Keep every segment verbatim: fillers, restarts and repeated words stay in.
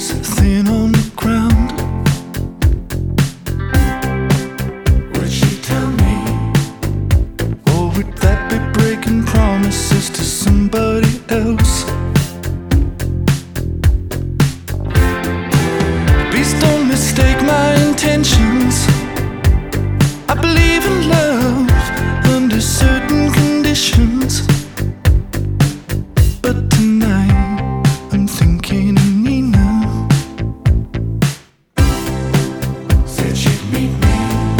is thin on the ground. Would she tell me? Or would that be breaking promises to somebody else? Please don't mistake my intentions. I believe in love under certain conditions. But tonight I'm thinking of Nina. Said she'd meet me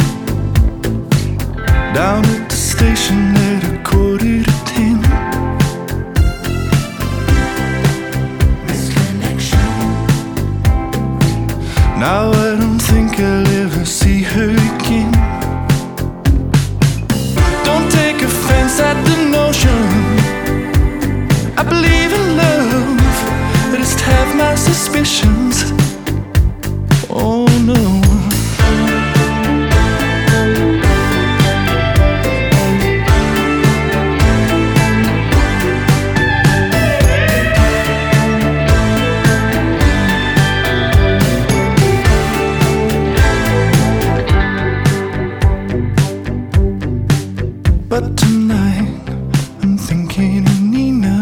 down at the station at a quarter to ten. Misconnection. Now I don't think I'll ever see her again. Don't take offense at the notion. I believe in love, I just have my suspicions. Oh no. But tonight I'm thinking of Nina.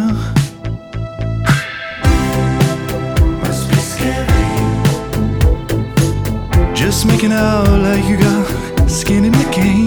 Must be scary, just making out like you got skin in the game.